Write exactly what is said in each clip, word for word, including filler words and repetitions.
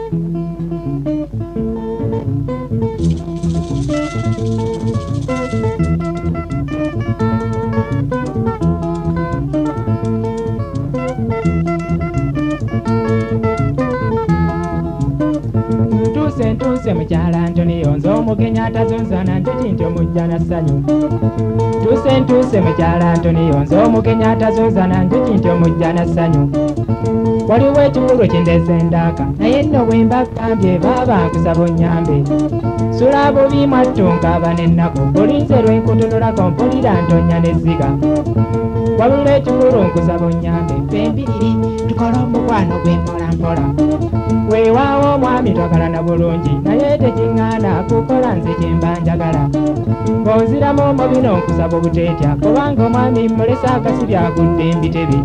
Ntuse mukyala Antonio nze omugenyi atazunzana njuki nti omujja na ssanyu. Ntuse ntuse mukyala Antonio nze omugenyi atazunzana njuki nti omujja na ssanyu. Waliwo ekikulu kindeze ndaaka naye nno bwe mbagambye baaba nkusaba onnyambe. Sula bubi mwattunka aba n'ennaku olinze lwenkutunulako mpulira ntonya n'ezziga. Wabula ekikulu nkusaba onnyambe ffembiriri tukole omukwano gw'empola mpola. Weewaawo omwami twagalana bulungi naye tekiŋŋaana kukola nze kye mba njagala. Ng'onziramu omubino nkusaba obuteetya kubanga omwami mmulesa akasibi agudde embitebe.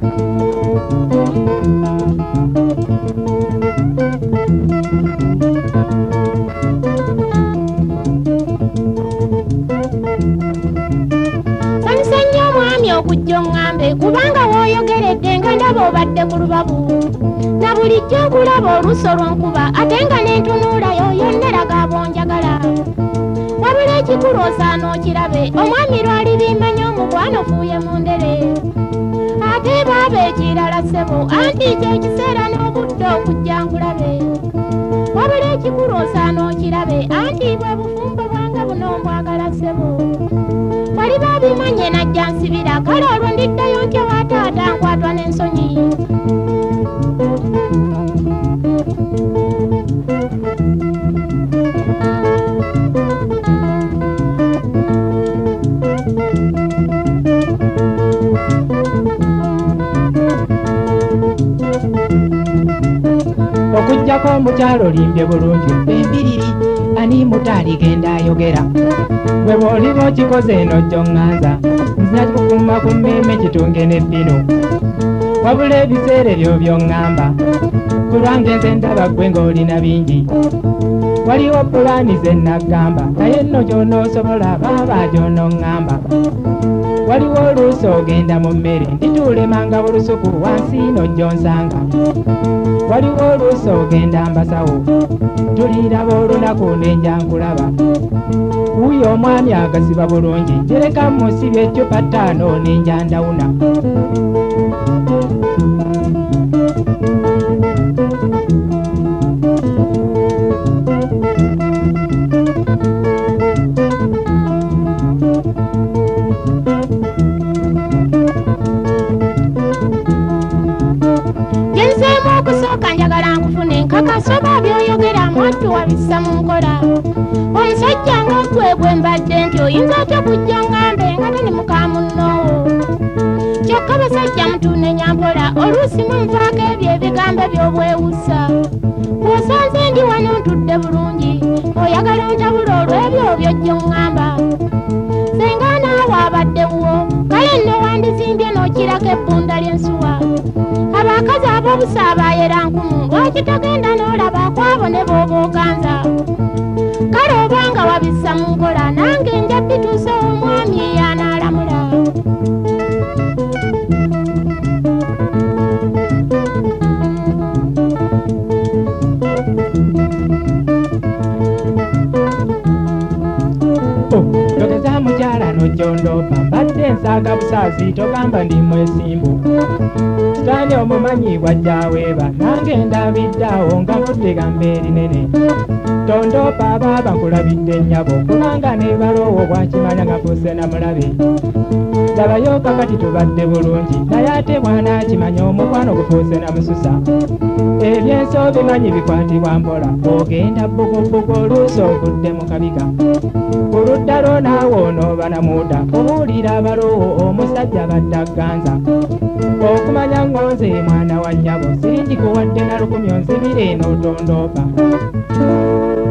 Sanyusa nnyo omwami okujja oŋŋambe kubanga w'oyogeredde nga ndaba obadde ku lubabu. Na bulijjo okulaba oluusi olw'onkuba ate nga n'entunuulayo yonna eraga ab'onjagala. Wabula ekikulu osaana okirabe omwami lwali bimmanya omukwano fuuye mu ndere. Ate baaba ekirala ssebo anti kyekiseera n'obudde okujja nkulabe. Wabula ekikulu osaana okirabe anti bwe bufumbo bwange buno mbwagala ssebo. Wali baabimanye najja nsibira kale olwo ndiddayo ntya wataata nkwatwa n'ensonyi. Okujjako omukyalo limbye bulungi embiriri ani mutaali genda ayogera. Bwe bw'oliba okikoze eno gy'oŋŋanza nzina kukuuma ku mmeeme kitunge n'ebbino. Wabula ebiseera ebyo by'oŋŋamba kulwange nze ndaba ggwe ng'olina bingi. Waliwo pulaani ze naggamba naye nno gy'onoosobola baaba gy'onooŋŋamba. Waliwo oluusi ogenda mu mmere ndituulemanga bulusuku wansi ino gy'onsanga. Waliwo oluusi ogenda mbasawo tuliraba olunaku n'enja nkulaba. Wuuyo omwami agasiba bulungi njereka musibye eccupa ttaano n'enja ndawuna. Kakasoba by'oyogera mwattu wabissa mu nkola. Omusajja ng'ogwe gwe mbadde nti oyinza otya okujja oŋŋambe nga tani muka munnoowo. Kyokka basajja mutuunenya mpola oluusi munvaako ebyo ebigambo by'obwewussa. Bw'osanze ndi wano ntudde bulungi oyagala ontabula olw'ebyo by'ojja oŋŋamba. Senga naawe abaddewo kale nno wandizimbye n'okirako ebbunda ly'ensuwa. Abakazi ab'obusa abaayera nkumu lwaki togenda n'olaba kwabo ne b'oba oganza. Kale obanga wabissa mu nkola nange nja bituusa omwami y'anaalamula. Togeza mukyala n'ojjondoopa mbadde nsaaga busaazi togamba ndi mwesimbu. Sitaani omumanyi bw'ajja aweeba nange ndabidde awo nga mudde gamba erinene. Tondoopa abaaba nkulabidde nnyabo kubanga ne baloowo bwakimanya nga fuuse na mulabe. Labayo kakati tubadde bulungi naye ate bwana akimanya omukwano gufuuse na mususa. Ebyenso bimanyi bikwatibwa mpola ogenda bbugubugu oluusi ogudde mu kabiga. Ku ludda lwo naawe onooba namuuda obuulira abaloowo omusajja badde agganza. Okumanya ngonze mwana wa nnyabo siringi kuwadde na lukumi onzibire n'otondoopa.